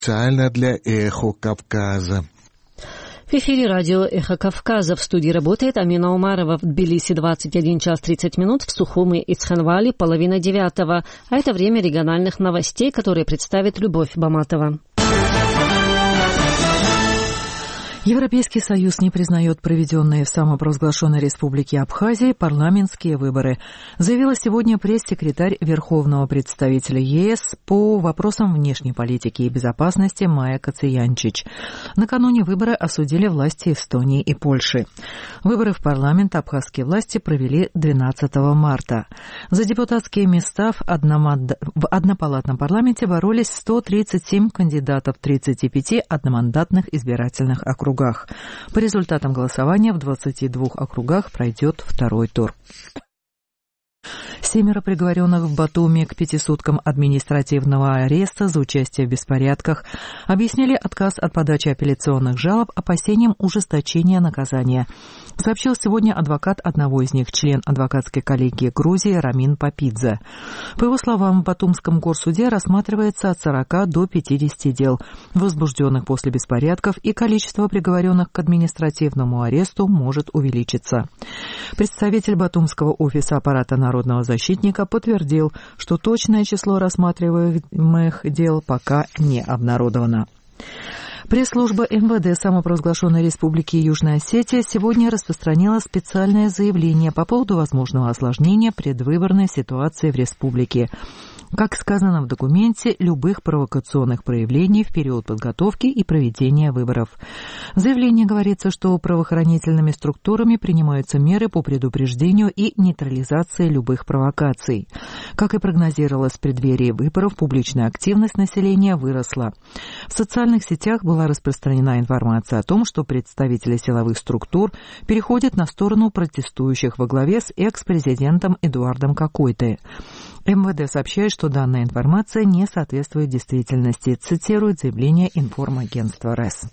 Специально для «Эхо Кавказа». В эфире радио «Эхо Кавказа». В студии работает Амина Умарова. В Тбилиси 21 час 30 минут, в Сухуми и Цхинвале 8:30. А это время региональных новостей, которые представит Любовь Баматова. Европейский Союз не признает проведенные в самопровозглашенной Республике Абхазии парламентские выборы, заявила сегодня пресс-секретарь Верховного представителя ЕС по вопросам внешней политики и безопасности Майя Кацаянчич. Накануне выборы осудили власти Эстонии и Польши. Выборы в парламент абхазские власти провели 12 марта. За депутатские места в однопалатном парламенте боролись 137 кандидатов в 35 одномандатных избирательных округах. По результатам голосования в 22 округах пройдет второй тур. 7 приговоренных в Батуми к 5 суткам административного ареста за участие в беспорядках объяснили отказ от подачи апелляционных жалоб опасением ужесточения наказания, сообщил сегодня адвокат одного из них, член адвокатской коллегии Грузии Рамин Папидзе. По его словам, в Батумском горсуде рассматривается от 40 до 50 дел, возбужденных после беспорядков, и количество приговоренных к административному аресту может увеличиться. Представитель Батумского офиса аппарата народного защитника подтвердил, что точное число рассматриваемых дел пока не обнародовано. Пресс-служба МВД самопровозглашенной Республики Южная Осетия сегодня распространила специальное заявление по поводу возможного осложнения предвыборной ситуации в республике. Как сказано в документе, любых провокационных проявлений в период подготовки и проведения выборов. В заявлении говорится, что правоохранительными структурами принимаются меры по предупреждению и нейтрализации любых провокаций. Как и прогнозировалось в преддверии выборов, публичная активность населения выросла. В социальных сетях была распространена информация о том, что представители силовых структур переходят на сторону протестующих во главе с экс-президентом Эдуардом Кокойтой. МВД сообщает, что данная информация не соответствует действительности, цитирует заявление информагентства РЭС.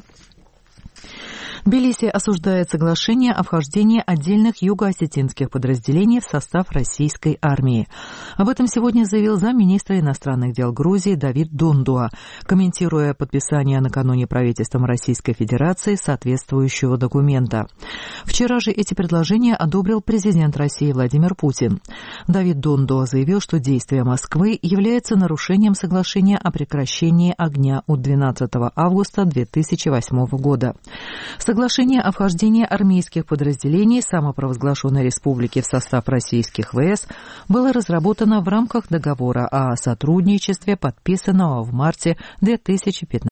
Тбилиси осуждает соглашение о вхождении отдельных юго-осетинских подразделений в состав российской армии. Об этом сегодня заявил замминистра иностранных дел Грузии Давид Дундуа, комментируя подписание накануне правительством Российской Федерации соответствующего документа. Вчера же эти предложения одобрил президент России Владимир Путин. Давид Дундуа заявил, что действие Москвы является нарушением соглашения о прекращении огня от 12 августа 2008 года. Соглашение о вхождении армейских подразделений самопровозглашенной республики в состав российских ВС было разработано в рамках договора о сотрудничестве, подписанного в марте 2015